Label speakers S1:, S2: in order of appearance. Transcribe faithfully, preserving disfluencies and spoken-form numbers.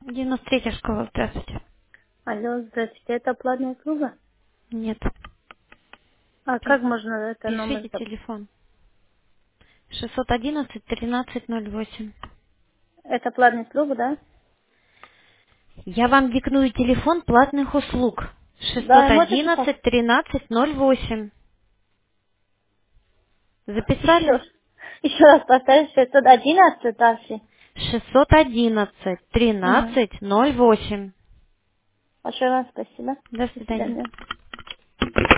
S1: девяносто третья школа, здравствуйте.
S2: Алло, здравствуйте, это платная услуга?
S1: Нет.
S2: А
S1: Пи-
S2: как можно это номер
S1: Пишите
S2: зап-
S1: телефон. шестьсот одиннадцать тринадцать ноль восемь.
S2: Это платная услуга, да?
S1: Я вам диктую телефон платных услуг.
S2: Да, можете так?
S1: шестьсот одиннадцать тринадцать ноль восемь.
S2: Еще,
S1: Записали?
S2: еще раз повторю, шестьсот одиннадцать дальше.
S1: шестьсот одиннадцать
S2: Угу.
S1: тринадцать ноль восемь.
S2: Большое вам спасибо.
S1: До
S2: До
S1: свидания.
S2: свидания.